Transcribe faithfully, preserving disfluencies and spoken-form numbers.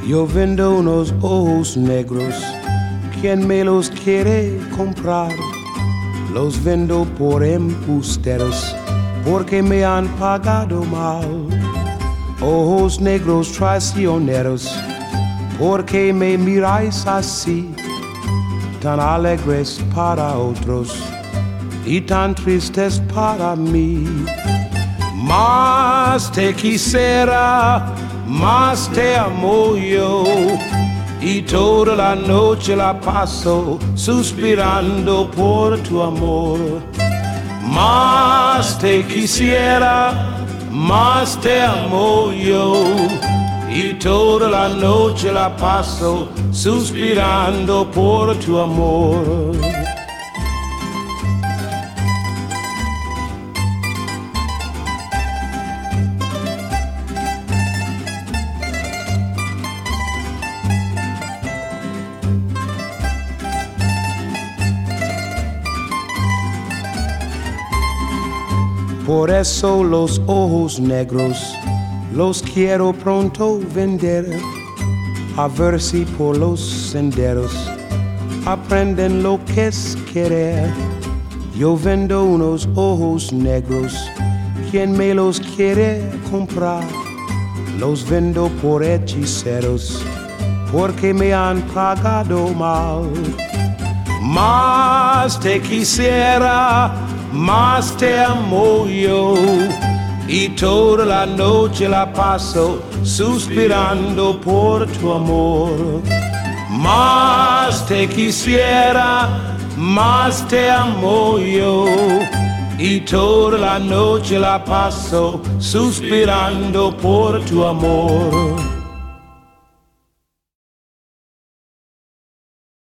Yo vendo unos ojos negros, ¿quién me los quiere comprar? Los vendo por embusteros, porque me han pagado mal. Ojos negros traicioneros, ¿por qué me miráis así? Tan alegres para otros y tan tristes para mí. Más te quisiera, más te amo yo, y toda la noche la paso suspirando por tu amor. Más te quisiera, más te amo yo, y toda la noche la paso suspirando por tu amor. Por eso los ojos negros los quiero pronto vender, a ver si por los senderos aprenden lo que es querer. Yo vendo unos ojos negros, ¿quién me los quiere comprar? Los vendo por hechiceros, porque me han pagado mal. Más te quisiera, más te amo yo, y toda la noche la paso suspirando por tu amor. Más te quisiera, más te amo yo, y toda la noche la paso suspirando por tu amor.